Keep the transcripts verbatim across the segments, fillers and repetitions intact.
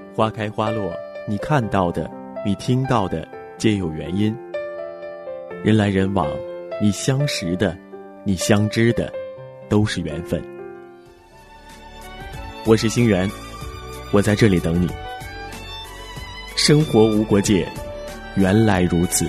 花开花落，你看到的，你听到的，皆有原因。人来人往，你相识的，你相知的，都是缘分。我是星源，我在这里等你。生活无国界，原来如此。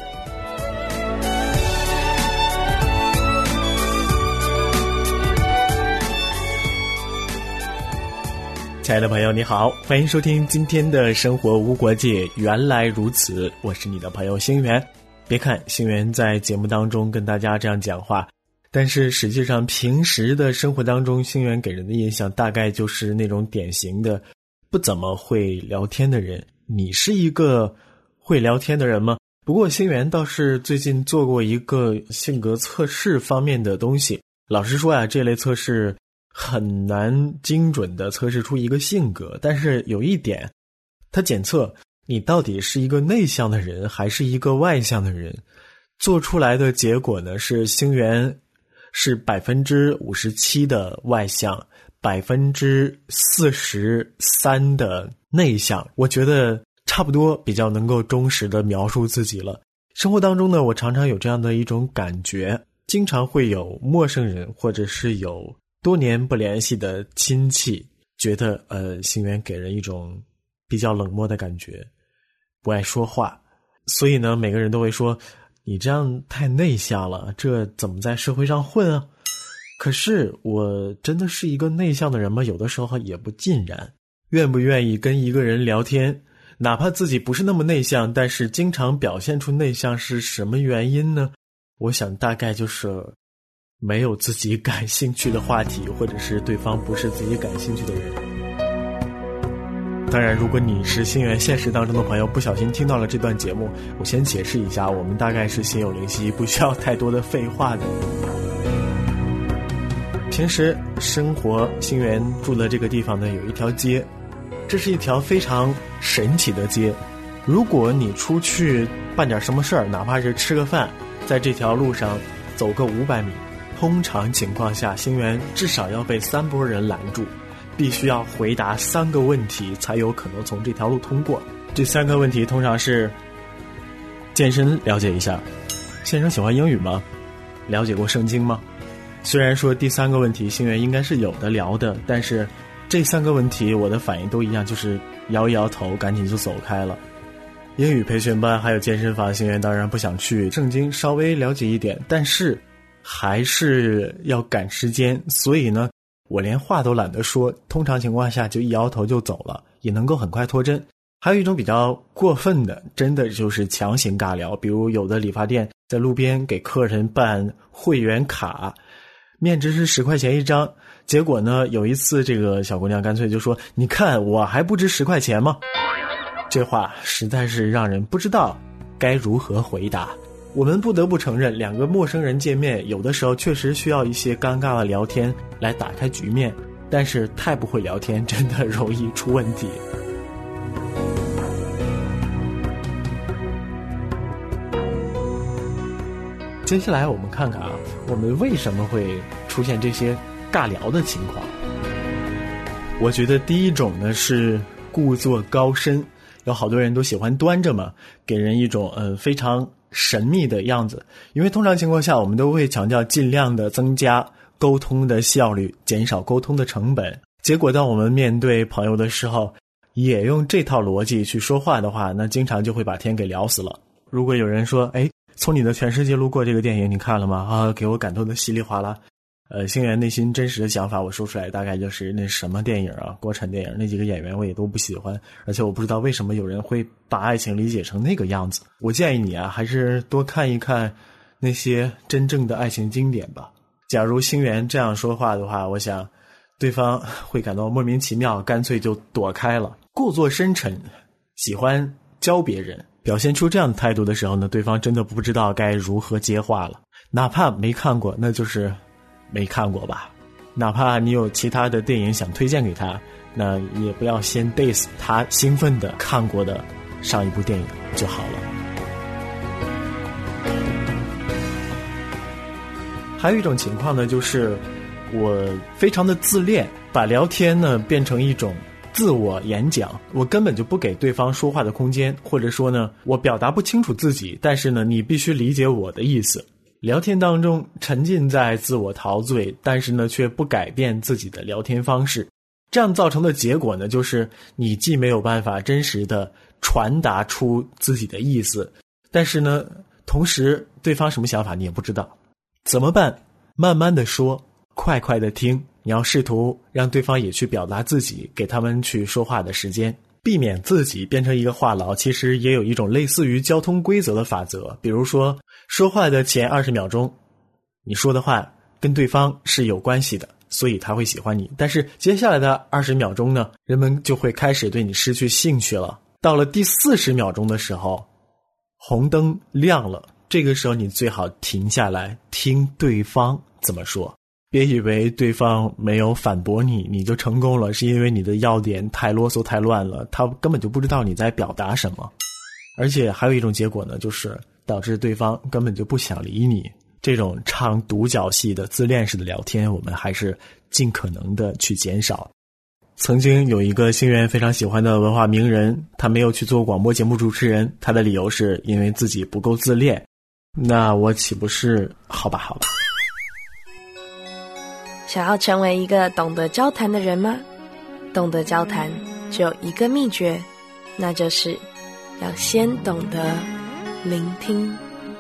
亲爱的朋友你好，欢迎收听今天的生活无国界，原来如此。我是你的朋友星源。别看星源在节目当中跟大家这样讲话，但是实际上平时的生活当中，星源给人的印象大概就是那种典型的不怎么会聊天的人。你是一个会聊天的人吗？不过星源倒是最近做过一个性格测试方面的东西。老实说啊，这类测试很难精准地测试出一个性格，但是有一点，它检测你到底是一个内向的人还是一个外向的人。做出来的结果呢，是星源是百分之五十七的外向，百分之四十三的内向。我觉得差不多比较能够忠实地描述自己了。生活当中呢，我常常有这样的一种感觉，经常会有陌生人或者是有多年不联系的亲戚，觉得呃，星源给人一种比较冷漠的感觉，不爱说话。所以呢，每个人都会说你这样太内向了，这怎么在社会上混啊？可是我真的是一个内向的人吗？有的时候也不尽然。愿不愿意跟一个人聊天，哪怕自己不是那么内向，但是经常表现出内向，是什么原因呢？我想大概就是没有自己感兴趣的话题，或者是对方不是自己感兴趣的人。当然，如果你是星源现实当中的朋友，不小心听到了这段节目，我先解释一下，我们大概是心有灵犀，不需要太多的废话的。平时生活，星源住的这个地方呢，有一条街，这是一条非常神奇的街。如果你出去办点什么事儿，哪怕是吃个饭，在这条路上走个五百米，通常情况下，星源至少要被三拨人拦住，必须要回答三个问题才有可能从这条路通过。这三个问题通常是：健身了解一下，先生喜欢英语吗？了解过圣经吗？虽然说第三个问题星源应该是有的聊的，但是这三个问题我的反应都一样，就是摇一摇头，赶紧就走开了。英语培训班还有健身房，星源当然不想去。圣经稍微了解一点，但是还是要赶时间，所以呢，我连话都懒得说，通常情况下就一摇头就走了，也能够很快脱针。还有一种比较过分的，真的就是强行尬聊，比如有的理发店在路边给客人办会员卡，面值是十块钱一张，结果呢，有一次这个小姑娘干脆就说：“你看我还不值十块钱吗？”这话实在是让人不知道该如何回答。我们不得不承认，两个陌生人见面，有的时候确实需要一些尴尬的聊天来打开局面，但是太不会聊天，真的容易出问题。接下来我们看看啊，我们为什么会出现这些尬聊的情况。我觉得第一种呢是故作高深，有好多人都喜欢端着嘛，给人一种呃非常神秘的样子。因为通常情况下我们都会强调尽量的增加沟通的效率，减少沟通的成本。结果当我们面对朋友的时候，也用这套逻辑去说话的话，那经常就会把天给聊死了。如果有人说，哎，从你的全世界路过这个电影你看了吗？啊，给我感动的稀里哗啦。呃，星源内心真实的想法我说出来，大概就是那什么电影啊，国产电影，那几个演员我也都不喜欢，而且我不知道为什么有人会把爱情理解成那个样子。我建议你啊，还是多看一看那些真正的爱情经典吧。假如星源这样说话的话，我想对方会感到莫名其妙，干脆就躲开了。故作深沉，喜欢教别人，表现出这样的态度的时候呢，对方真的不知道该如何接话了。哪怕没看过，那就是没看过吧。哪怕你有其他的电影想推荐给他，那也不要先 diss 他兴奋的看过的上一部电影就好了。还有一种情况呢，就是我非常的自恋，把聊天呢变成一种自我演讲，我根本就不给对方说话的空间，或者说呢，我表达不清楚自己，但是呢，你必须理解我的意思。聊天当中沉浸在自我陶醉，但是呢，却不改变自己的聊天方式，这样造成的结果呢，就是你既没有办法真实的传达出自己的意思，但是呢，同时对方什么想法你也不知道。怎么办？慢慢的说，快快的听，你要试图让对方也去表达自己，给他们去说话的时间，避免自己变成一个话痨。其实也有一种类似于交通规则的法则，比如说说话的前二十秒钟，你说的话跟对方是有关系的，所以他会喜欢你。但是接下来的二十秒钟呢，人们就会开始对你失去兴趣了。到了第四十秒钟的时候，红灯亮了，这个时候你最好停下来听对方怎么说。别以为对方没有反驳你你就成功了，是因为你的要点太啰嗦太乱了，他根本就不知道你在表达什么。而且还有一种结果呢，就是导致对方根本就不想理你。这种唱独角戏的自恋式的聊天，我们还是尽可能的去减少。曾经有一个星源非常喜欢的文化名人，他没有去做广播节目主持人，他的理由是因为自己不够自恋。那我岂不是好吧好吧。 想要成为一个懂得交谈的人吗？懂得交谈只有一个秘诀，那就是要先懂得聆听。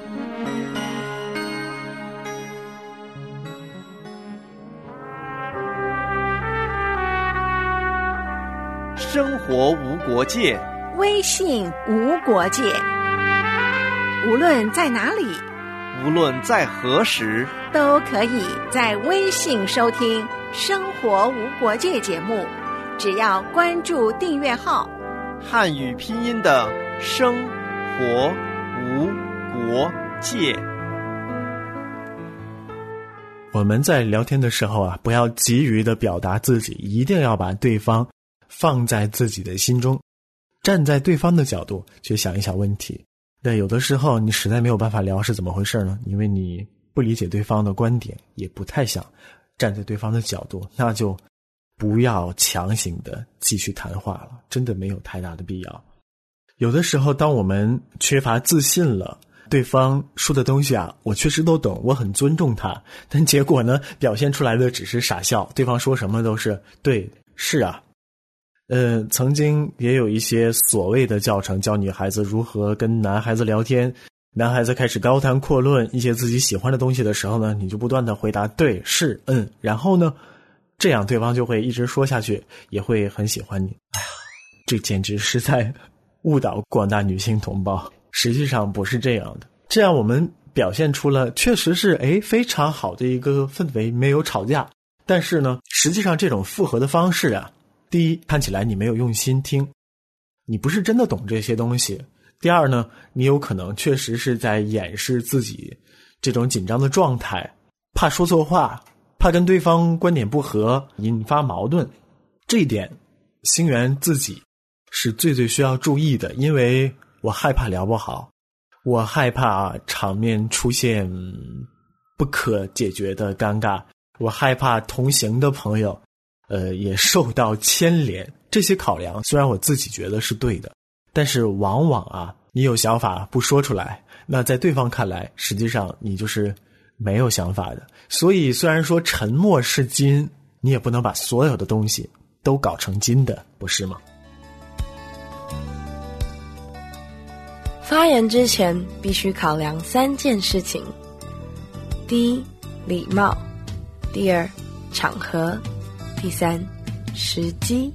生活无国界， 微信无国界，无论在哪里， 无论在何时， 都可以在微信收听《生活无国界》节目，只要关注订阅号， 汉语拼音的生活无国界。 我们在聊天的时候啊，不要急于的表达自己，一定要把对方放在自己的心中，站在对方的角度去想一想问题。但有的时候你实在没有办法聊，是怎么回事呢？因为你不理解对方的观点，也不太想站在对方的角度，那就不要强行的继续谈话了，真的没有太大的必要。有的时候当我们缺乏自信了，对方说的东西啊，我确实都懂，我很尊重他，但结果呢，表现出来的只是傻笑，对方说什么都是对，是啊。呃，曾经也有一些所谓的教程教女孩子如何跟男孩子聊天，男孩子开始高谈阔论一些自己喜欢的东西的时候呢，你就不断的回答对，是，嗯，然后呢，这样对方就会一直说下去，也会很喜欢你。哎呀，这简直是在误导广大女性同胞，实际上不是这样的。这样我们表现出了确实是诶非常好的一个氛围，没有吵架，但是呢，实际上这种复合的方式啊，第一，看起来你没有用心听，你不是真的懂这些东西。第二呢，你有可能确实是在掩饰自己这种紧张的状态，怕说错话，怕跟对方观点不合，引发矛盾。这一点，星源自己是最最需要注意的，因为我害怕聊不好，我害怕场面出现不可解决的尴尬，我害怕同行的朋友呃，也受到牵连。这些考量虽然我自己觉得是对的，但是往往啊，你有想法不说出来，那在对方看来，实际上你就是没有想法的。所以虽然说沉默是金，你也不能把所有的东西都搞成金的，不是吗？ 发言之前必须考量三件事情：第一，礼貌；第二，场合；第三，时机。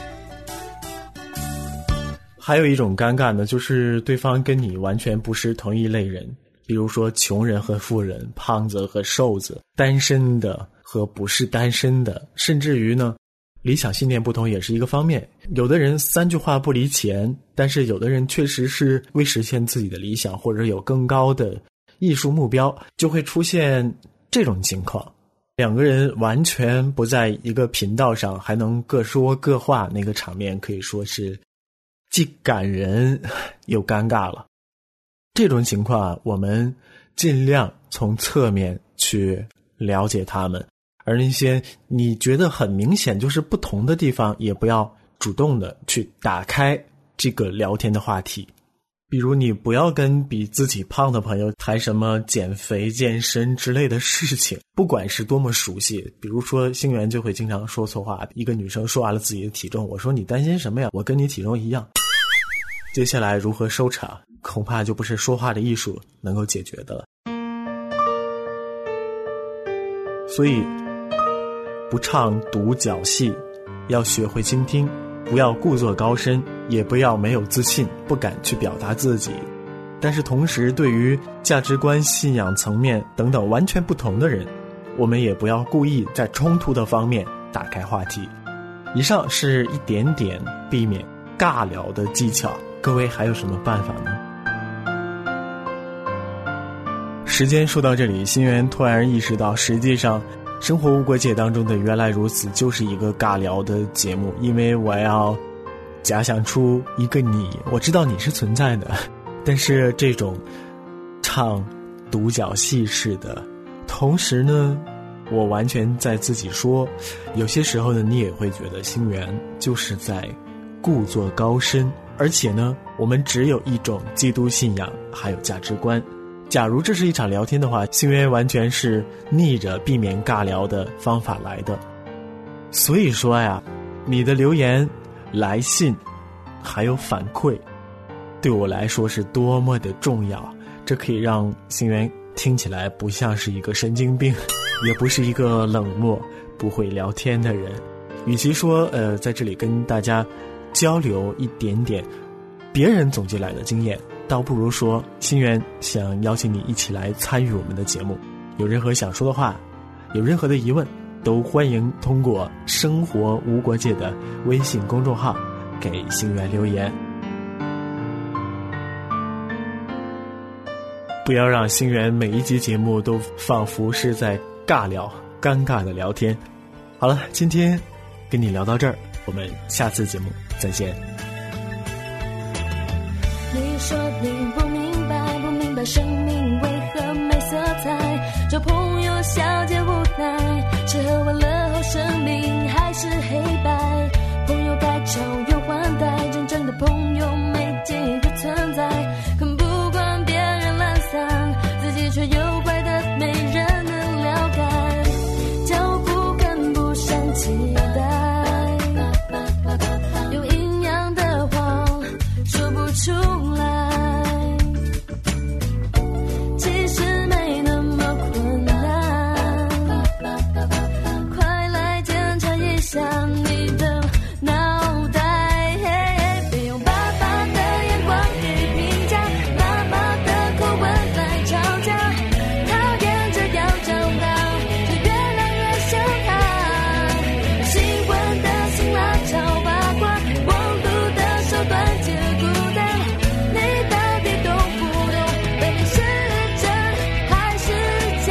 还有一种尴尬呢，就是对方跟你完全不是同一类人，比如说穷人和富人，胖子和瘦子，单身的和不是单身的，甚至于呢，理想信念不同也是一个方面。有的人三句话不离钱，但是有的人确实是为实现自己的理想或者有更高的艺术目标，就会出现这种情况。两个人完全不在一个频道上，还能各说各话，那个场面可以说是既感人又尴尬了。这种情况我们尽量从侧面去了解他们，而那些你觉得很明显就是不同的地方，也不要主动的去打开这个聊天的话题。比如你不要跟比自己胖的朋友谈什么减肥健身之类的事情，不管是多么熟悉，比如说星源就会经常说错话，一个女生说完了自己的体重，我说你担心什么呀，我跟你体重一样。接下来如何收场，恐怕就不是说话的艺术能够解决的了。所以不唱独角戏，要学会倾听，不要故作高深，也不要没有自信，不敢去表达自己。但是同时，对于价值观、信仰层面等等完全不同的人，我们也不要故意在冲突的方面打开话题。以上是一点点避免尬聊的技巧，各位还有什么办法呢？时间说到这里，心源突然意识到，实际上生活无国界当中的原来如此就是一个尬聊的节目，因为我要假想出一个你，我知道你是存在的，但是这种唱独角戏式的，同时呢我完全在自己说，有些时候呢你也会觉得心源就是在故作高深，而且呢我们只有一种基督信仰还有价值观。假如这是一场聊天的话，心源完全是逆着避免尬聊的方法来的。所以说呀，你的留言、来信还有反馈对我来说是多么的重要，这可以让心源听起来不像是一个神经病，也不是一个冷漠不会聊天的人。与其说呃在这里跟大家交流一点点别人总结来的经验，倒不如说心源想邀请你一起来参与我们的节目。有任何想说的话，有任何的疑问，都欢迎通过生活无国界的微信公众号给心源留言。不要让心源每一集节目都仿佛是在尬聊，尴尬的聊天。好了，今天跟你聊到这儿，我们下次节目再见。 你说你不明白，不明白生命为何没色彩，做朋友小姐无奈，吃喝玩乐后生命还是黑白，朋友该潮又换代，真正的朋友没几个存在，看不惯别人懒散，自己却又怪得没人能了解，脚步跟不上期待，有营养的话说不出来，其实没那么困难，快来检查一下你的脑袋，别用爸爸的眼光去评价，妈妈的口吻来吵架，讨厌着要长大，就越来越像他，新闻的辛辣炒八卦，网路的手段解孤单，你到底懂不懂背面是真还是假？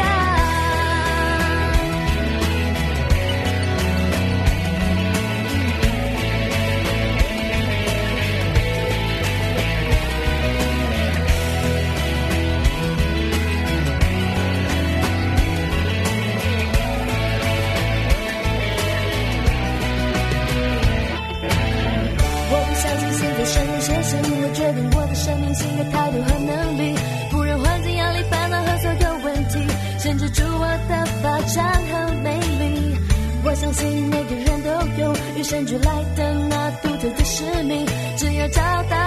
我不相信现在生人写信，我决定我的生命性格态度和能力，不让环境压力烦恼和所有问题限制住我的发展和美丽。我相信每个人都有与生俱来的那独特的使命，只要找到